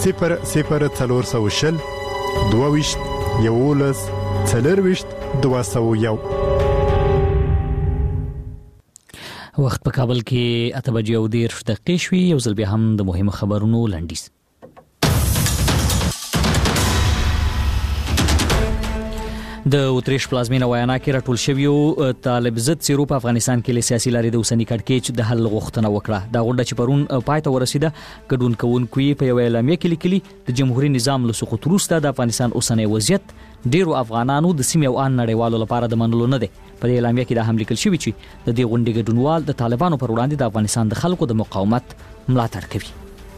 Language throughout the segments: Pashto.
00420 22 11 40 201. وخت په کابل کې 8:10 شوي. یو ځل بیا هم د مهمو خبرونو لنډیز. د اتریش پلازمینه ویانا کې راټول شویو طالب ضد سیرو په افغانستان کې له سیاسي لارې د اوسنی کړکېچ د حل غوښتنه وکړه. دا غونډه چې پرون پای ته ورسیده ګډون کوونکو په یو اعلامیه کې لیکلي د جمهوریت نظام له سقوط وروسته د افغانستان اوسنی وضعیت ډیرو افغانانو د سیمې او ان نړیوالو لپاره د منلو نه دی. په دې اعلامیه کې دا هم لیکل شوی چې د دې غونډې ګډونوال د طالبانو پر وړاندې د افغانستان د خلکو د مقاومت ملاتړ کوي.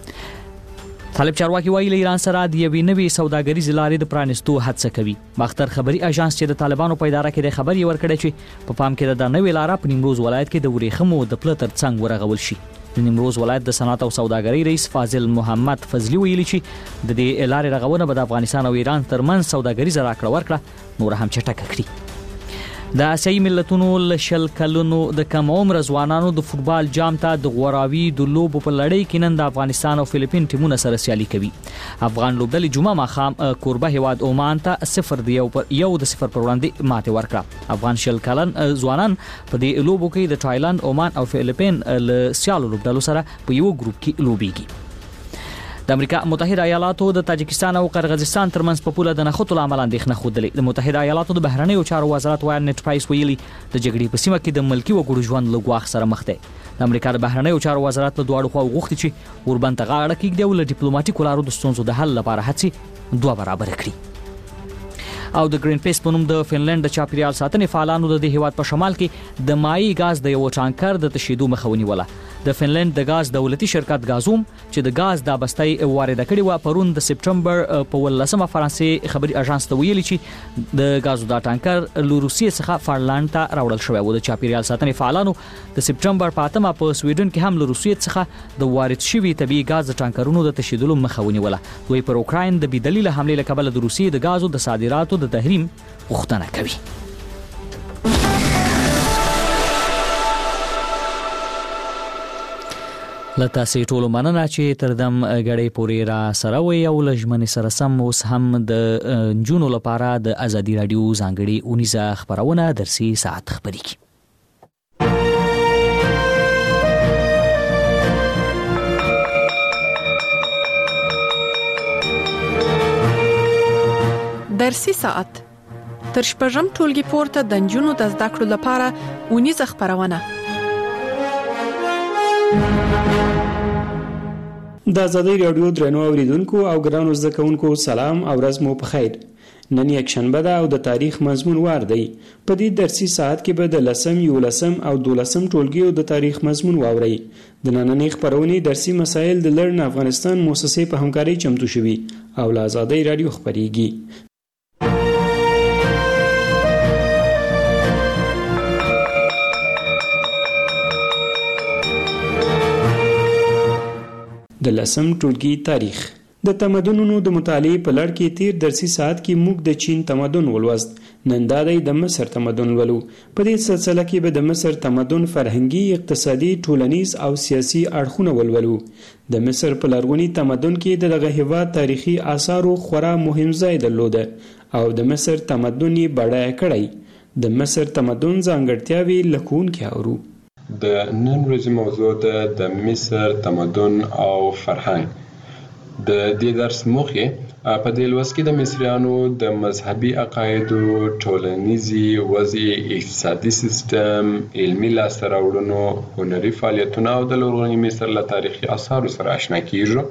طالب چارواکي وایي له ایران سره د یوې نوې سوداګریزې لارې د پرانیستو هڅه کوي. باختر خبري اژانس چې د طالبانو په اداره کې د خبري ورکړی چې په پام کې د نوې لاره په نیمروز ولایت کې د ورېخمو د پله تر څنګ ورغول شي. د نیمروز ولایت د صنعت او سوداګرۍ رئیس فاضل محمد فضلی ویلي چې د دې لارې رغونه به د افغانستان او ایران ترمنځ سوداګریزه راکړه ورکړه نور هم چټکه کړي. د آسیایي ملتونو له 20 کلونو د کم عمر ځوانانو د فوتبال جام ته د غوراوي د لوبو په لړۍ کې نن د افغانستان او فلیپین ټیمونه سره سیالي کوي. افغان لوبډلې جمعه ماښام کوربه هیواد عمان ته 0-1 پر وړاندې ماتې ورکړه. افغان 20 کلن ځوانان په دې لوبو کې د تایلند، عمان او فلیپین له سیالو لوبډلو سره په یو ګروپ کې لوبيږي. د امریکا متحده ایالاتو د تاجکستان او قرغیزستان ترمنځ په پوله د نښتو لامل اندېښنه ښودلې. د متحده ایالاتو د بهرنیو چارو وزارت وایرنټ پرایس ویلي د جګړې په سیمه کې د ملکی وګړو ژوند له ګواښ سره مخ دی. د امریکا د بهرنیو چارو وزارت له دواړو خواو غوښتي چې اوربند ته غاړه کېږدي او له ډیپلوماټیکو لارو د ستونزو د حل لپاره هڅې 2 برابر کړي. او د گرین پیس په نوم د فنلند د چاپیریال ساتنې فعالانو د هیواد په شمال کې د مایع غاز د یو ټانکر د تشیدو مخه ونیوله. د فنلند د غاز دولتي شرکت غازوم چې د غاز د بستۍ وارد کړي و پرون د سپټمبر په 18 فرانسې خبري اژانس ته ویلي چې د غازو د ټانکر له روسیې څخه فنلند ته راوړل شوی و. د چاپیریال ساتنې فعالانو د سپټمبر په 8 په سویډن کې هم له روسیې څخه د وارد شوی طبيعي غاز د ټانکرونو د تشیدلو مخه ونیوله. دوی پر اوکراین د بيدلیل حمله له کبله د روسیې د غازو د صادراتو د تحریم غوښتنه کوي. لته سي ټولو مننه چې تر دم غړې پورې را سره وي او لجمن سره سم اوس هم د جنونو لپاره د ازادي رادیو ځانګړي اونیزه خبرونه درسي ساعت خبري کی. درسي ساعت تر شپږم ټولګي پورته د جنونو د زده کړو لپاره اونیزه خبرونه. د ازادي رادیو درنو اوریدونکو او ګرانو زده کوونکو سلام او ورځ مو په خیر. نن یک شنبه ده او د تاریخ مضمون وار دی. په دې درسي ساعت کې به د 10 11 او 12 ټولګیو د تاریخ مضمون واوري. د نننۍ خبرونې درسي مسایل د لړن افغانستان مؤسسې په همکاري چمتو شوي او له ازادي رادیو خبريږي. د 10 ټولګي تاریخ د تمدنونو د مطالعې په لړ کې تیر درسي ساعت کې موږ د چین تمدن ولوست. نن دا د مصر تمدن ولو. په دې سلسله کې به د مصر تمدن فرهنګي، اقتصادي، ټولنیز او سیاسي اړخونه ولولو. د مصر په لرغوني تمدن کې دغه هیواد تاریخي آثارو خورا مهم ځای درلوده او د مصر تمدن یې بډایه کړی. د مصر تمدن ځانګړتیاوې لکونکي اورو. د نن ورځې موضوع ده د مصر تمدن او فرهنګ. د دې درس موخه په دې لوست کې د مصریانو د مذهبي عقایدو، ټولنیزي وضع، اقتصادي سیستم، علمي لاسته راوړنو، هنري فعالیتونو او د لرغوني مصر له تاریخي آثارو سره آشنا کیږو.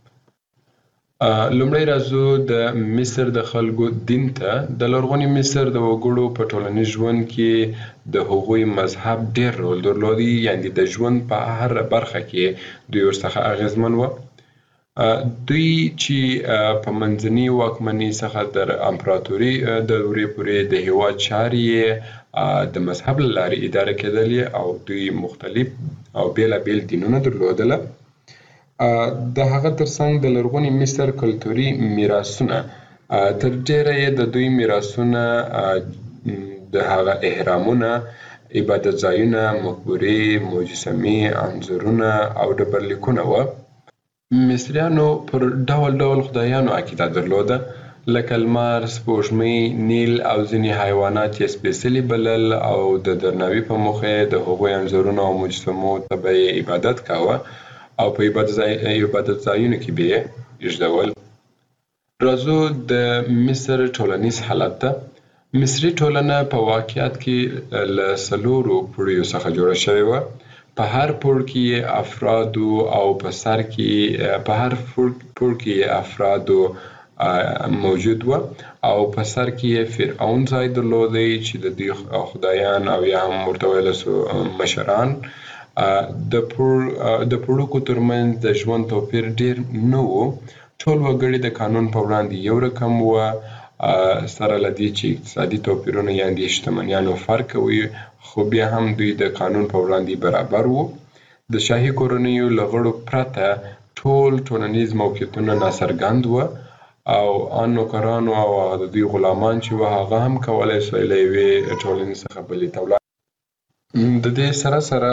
لومړی راځو د مصر د خلکو دین ته. د لرغوني مصر د وګړو په ټولنیز ژوند کې د هغوی مذهب ډېر رول درلودي، یعنې د ژوند په هر برخه کې دوی ورڅخه اغیزمن و. دوی چې په منځني واکمنۍ څخه در امپراتوري دورې پورې د هیواد چارې د مذهب له لارې اداره کېدلې او دوی مختلف او بېلابېل دینونه درلودله. د هغه ترڅنګ د لرغوني مصر کلتوري میراثونه تر ډېره یې د دوی میراثونه د هغه احرامونه، عبادت ځایونه، مقبرې، مجسمې، انځورونه او ډبرلیکونه وه. مصریانو پر ډول ډول خدایانو عقیده درلوده، لکه لمر، سپوږمۍ، نیل او ځینې حیوانات یې سپېڅلي بلل او د درناوي په موخه د هغوی انځورونو او مجسمو ته به یې عبادت کاوه او په عبادت ځایونو کې به یې ایږدول. راځو د مصر ټولنیز حالت ته. مصري ټولنه په واقعیت کې له 4 پوړیو څخه جوړه شوې وه. په هر پوړ کې افرادو او په سر کې په هر پوړ کې افرادو موجود و او په سر کې فرعون ځای درلودی چې د دوی خدایان او یا هم ورته ویلی سو مشران. د پوړوکو ترمنځ د ژوند توپیر ډیر نه و. ټول وګړي د قانون په وړاندې یو رقم و، سره له دې چې اقتصادي توپیرونه یعنې شتمنیانو فرق وي، خو بیا هم دوی د قانون په وړاندې برابر وو. د شاهي کورنیو له غړو پرته ټول ټولنیز موقعیتونه ناڅرګند وو او ان نوکرانو او د دوی غلامان چې وو هغه هم کولی سوی له یوې ټولنې څخه بلې ته ولاړ. د دې سره سره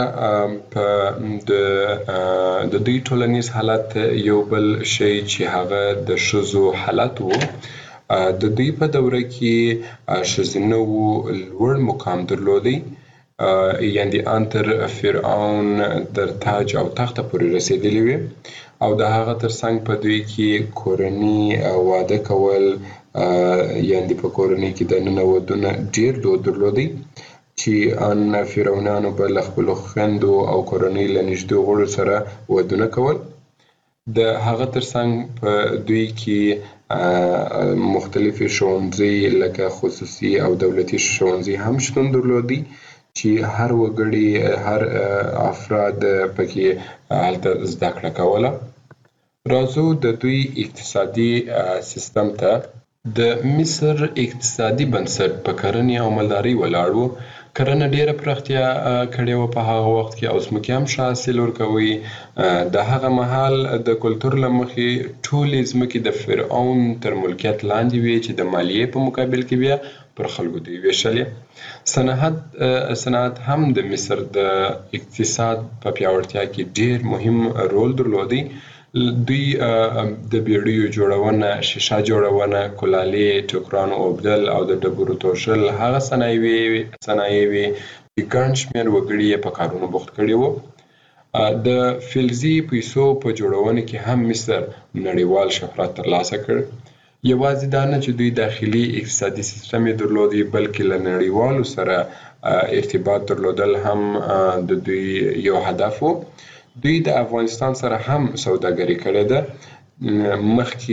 د دوی ټولنیز حالت یو بل شی چې هغه د ښځو حالت وو. د دوی په دوره کې ښځینه وو لوړ مقام درلودی، یعنې ان تر فرعون تر تاج او تخته پورې رسېدلي وي او د هغه ترڅنګ په دوی کې کورني واده کول، یعنې په کورنۍ کې دننه ودونه ډیر دود درلودی چې ان فرعونانو به له خپلو خویندو او کورنۍ له نږدې غړو سره ودونه کول. د هغه ترڅنګ په دوی کې مختلفې ښوونځي لکه خصوصي او دولتي ښوونځي هم شتون درلودي چې هر وګړي هر افراد پکې هلته زده کړه کوله. راځو د دوی اقتصادي سیستم ته. د مصر اقتصادي بنسټ په کرنې او مالدارۍ ولاړ و. کرنه ډیره پراختیا کړې وه په هغه وخت کې او ځمکې هم ښه حاصل ورکوي. د هغه مهال د کلتور له مخې ټولې ځمکې د فرعون تر ملکیت لاندې وې چې د مالیې په مقابل کې بیا پر خلکو دوی ویشلې. صنعت هم د مصر د اقتصاد په پیاوړتیا کې ډیر مهم رول درلودی. دوی د بیړیو جوړونه، شیشه جوړونه، کلالې، ټوکرانو اوبدل او د ډبرو توشل هغه صنایع وې چې ګڼ شمېر وګړي یې په کارونو بوخت کړي وو. د فلزي پیسو په جوړونه کې هم مصر نړیوال شهرت ترلاسه کړ. یوازې دا نه چې دوی داخلي اقتصادي سیستم یې درلودی، بلکې له نړیوالو سره ارتباط درلودل هم د دوی یو هدف و. دوی د افغانستان سره هم سوداګري کړې ده. مخکې